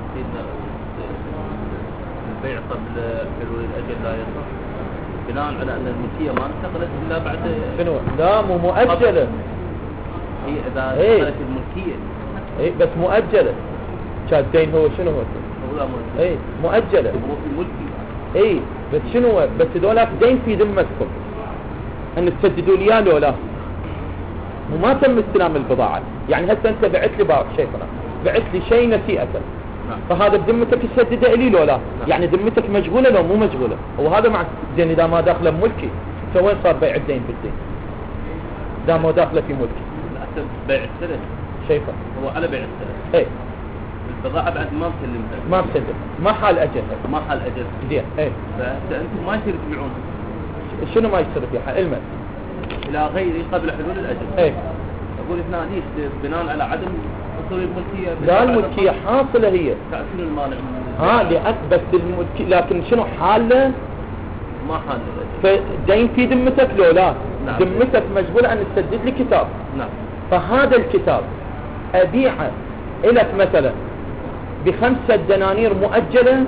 Speaker 2: البيع قبل حلول الأجل لا يصح بناء على أن الملكية ما انتقلت إلا بعد
Speaker 1: شنو؟ لا مو مؤجلة.
Speaker 2: هي إذا انتقلت الملكية
Speaker 1: بس مؤجلة. كان الدين هو شنو هو؟
Speaker 2: لا مؤجلة.
Speaker 1: مؤجلة.
Speaker 2: هو في الملكي.
Speaker 1: بس شنو هو؟ بس هذولاك دين في ذمتكم أن تسددوا لي لو لا. وما تم استلام البضاعة. يعني هسه أنت بعت لي باع شيخنا، بعت لي شيء نسيئة، فهذا بذمتك تسدده لي لو لا؟ يعني ذمتك مشغولة لو مو مشغولة؟ وهذا مع زين إذا ما داخله ملكي فوين صار بيع الدين بالدين؟ إذا ما داخله في ملكي.
Speaker 2: الأساس بيع السلف
Speaker 1: شايفه
Speaker 2: هو على بيع السلف. البضاعة بعد ما مسلمتها.
Speaker 1: ما مسلم، ما حال أجلها.
Speaker 2: ما حال أجل.
Speaker 1: زين.
Speaker 2: فأنتم ما يصير تبيعونها.
Speaker 1: شنو ما يصير فيها؟ علما
Speaker 2: إلى غيره قبل حلول الأجل. أقول هنا ليش بناء على عدم حصول الملكية.
Speaker 1: لا الملكية حاصلة هي.
Speaker 2: شنو المانع؟
Speaker 1: بس الملكية، لكن شنو حالة؟
Speaker 2: ما حالة.
Speaker 1: فدين في ذمتك لو لا؟
Speaker 2: نعم.
Speaker 1: ذمتك مجبولة أن تسدد لي كتاب.
Speaker 2: نعم.
Speaker 1: فهذا الكتاب أبيعه إلك مثلا ب5 دنانير مؤجلة،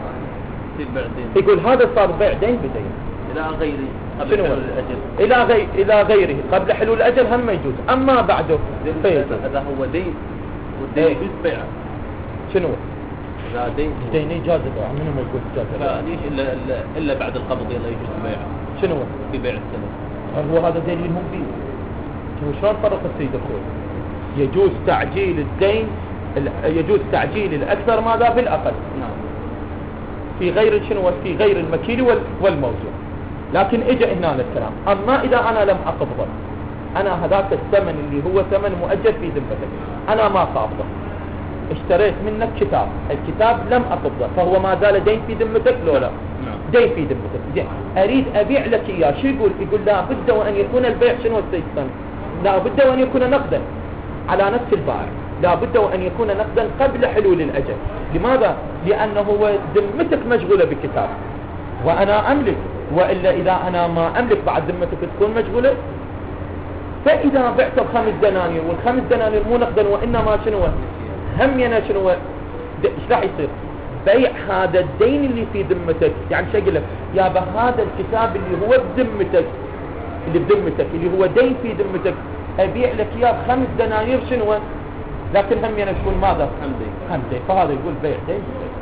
Speaker 1: يقول هذا صار بيع دين بدين.
Speaker 2: إلى غيره قبل حلول الأجل.
Speaker 1: إلى غيره قبل حلول الأجل هم ما يجوز. أما بعده
Speaker 2: هذا هو دين والدين يجوز بيعه.
Speaker 1: شنو؟
Speaker 2: إذا
Speaker 1: دين جاز بيعه. منو ما يقول جاز بيعه؟
Speaker 2: فليش إلا بعد القبض يلا يجوز بيعه.
Speaker 1: شنو؟
Speaker 2: في بيع السلف.
Speaker 1: هو هذا دين هم فيه. هو شلون فرق السيد الخوي؟ يجوز تعجيل الدين، يجوز تعجيل الأكثر ماذا بالأقل.
Speaker 2: نعم.
Speaker 1: في غير شنو؟ في غير المكيل والموزون. لكن اجى هنا الكلام، اما اذا انا لم اقبضه، انا هذاك الثمن اللي هو ثمن مؤجل في ذمتك انا ما قابضه، اشتريت منك كتاب، الكتاب لم اقبضه، فهو ما زال دين في ذمتك لو لا؟ دين في ذمتك. زين اريد ابيع لك اياه، شو يقول؟ يقول لا بد وان يكون البيع شنو السيستم؟ لا بد وان يكون نقدا على نفس البائع، لا بد وان يكون نقدا قبل حلول الاجل. لماذا؟ لانه هو ذمتك مشغوله بكتاب وانا املك، وإلا إذا أنا ما أملك بعد ذمتك تكون مشغولة. فإذا بعت ب5 دنانير وال5 دنانير مو نقدا وإنما شنو هم ينا شنو ايش راح يصير؟ بيع هذا الدين اللي في ذمتك. يعني شو أقول لك؟ يا بهذا الكتاب اللي هو بذمتك، اللي هو دين في ذمتك، أبيع لك إياه ب5 دنانير شنو، لكن هم ينا تكون ماذا؟ هم دين. فهذا يقول بيع دين.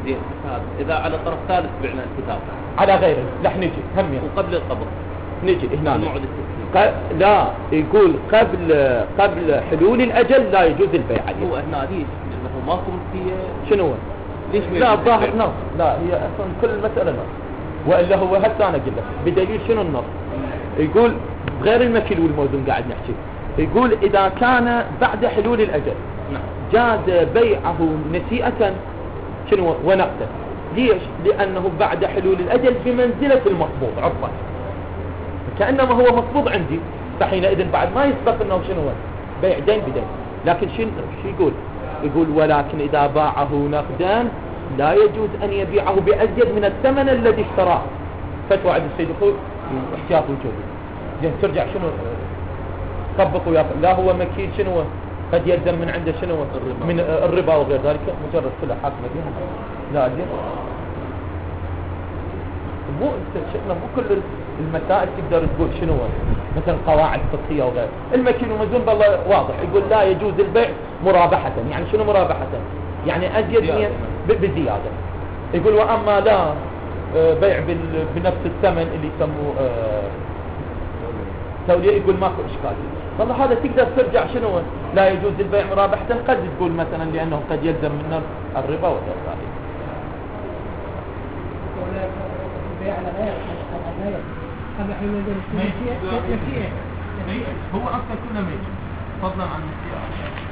Speaker 2: زين إذا على طرف ثالث بعنا الكتاب
Speaker 1: على غيره رح نجي هم يعني.
Speaker 2: وقبل القبض
Speaker 1: نجي هنا
Speaker 2: موعد التسليم
Speaker 1: لا يقول قبل حلول الأجل لا يجوز البيع عليه.
Speaker 2: هو هنا ليش؟ لأنه ماكو ملكية.
Speaker 1: شنو هو؟
Speaker 2: ليش
Speaker 1: لا الظاهر نص، لا هي أصلا كل المسألة نص، وإلا هو هسه أنا أقول لك بدليل شنو النص. يقول غير المكيل والموزون قاعد نحكي، يقول إذا كان بعد حلول الأجل جاز بيعه نسيئة شنو ونقدا. ليش؟ لأنه بعد حلول الأجل بمنزلة المقبوض عرفا، كأنما هو مقبوض عندي، فحينئذ بعد ما يسبق أنه شنو بيع دين بدين. لكن شو يقول ولكن إذا باعه نقدا لا يجوز أن يبيعه بأزيد من الثمن الذي اشتراه. فتوى عند السيد أخوي احتياط وجوبي. زين ترجع شنو طبق ويا لا هو مكيل شنو قد يلزم من عنده شنو من الربا وغير ذلك، مجرد كلها حاكمة بها. لا زين مو شكله مو كل المسائل تقدر تقول شنو مثلا قواعد فقهية وغير. المكيل ومزون بالله واضح يقول لا يجوز البيع مرابحة. يعني شنو مرابحة؟ يعني أزيد بزيادة. يقول وأما لا بيع بنفس الثمن اللي يسموه تولية، يقول ماكو إشكال. والله هذا تقدر ترجع شنو لا يجوز البيع مرابحة، قد تقول مثلا لأنه قد يلزم منه الربا وغير ذلك.
Speaker 3: البيع على غير قبل حلول الأجل هو أصلا كله ميت فضلا عن النسيئة.